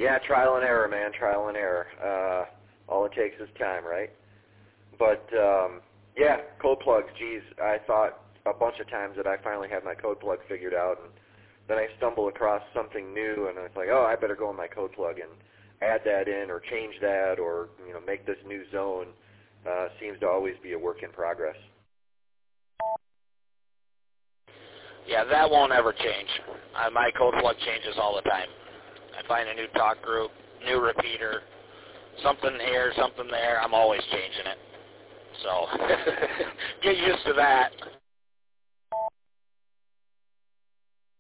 Yeah, trial and error, man, trial and error. All it takes is time, right? But, yeah, code plugs, geez, I thought a bunch of times that I finally had my code plug figured out, and then I stumble across something new, and it's like, oh, I better go in my code plug and add that in or change that or, make this new zone. Seems to always be a work in progress. Yeah, that won't ever change. My code plug changes all the time. I find a new talk group, new repeater, something here, something there. I'm always changing it. So get used to that.